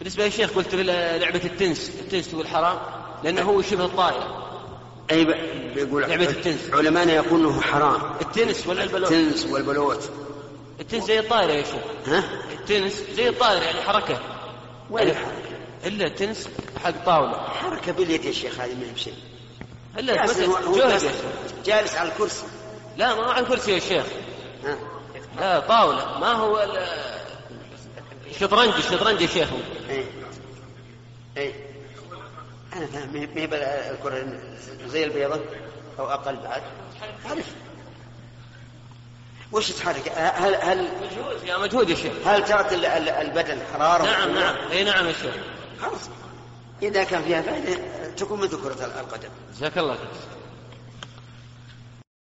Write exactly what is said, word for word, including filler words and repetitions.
بالنسبة يا شيخ قلت لعبة التنس، التنس تقول حرام لأنه هو شبه الطائرة. أي بيقول لعبة التنس علماءنا يقولونه حرام. التنس ولا البلوت؟ التنس والبلوت. التنس زي الطائرة يا شيخ. ها؟ التنس زي الطائرة يعني حركة. وين يعني الحركة؟ إلا التنس حق طاولة. حركة باليد يا شيخ، هذه ما هي بشيء. إلا جالس, جالس على الكرسي. لا ما هو على الكرسي يا شيخ. ها؟ لا طاولة، ما هو الشطرنج. الشطرنج يا شيخ. اي اي انا فاهم. ما هي الكرة زي البيضة او اقل بعد. عارف وش تحرك؟ هل هل مجهود يا مجهود يا شيخ. هل ترك البدن حرارة؟ نعم نعم اي نعم يا شيخ. خلاص إذا كان فيها فائدة تكون مثل كرة القدم. جزاك الله خير.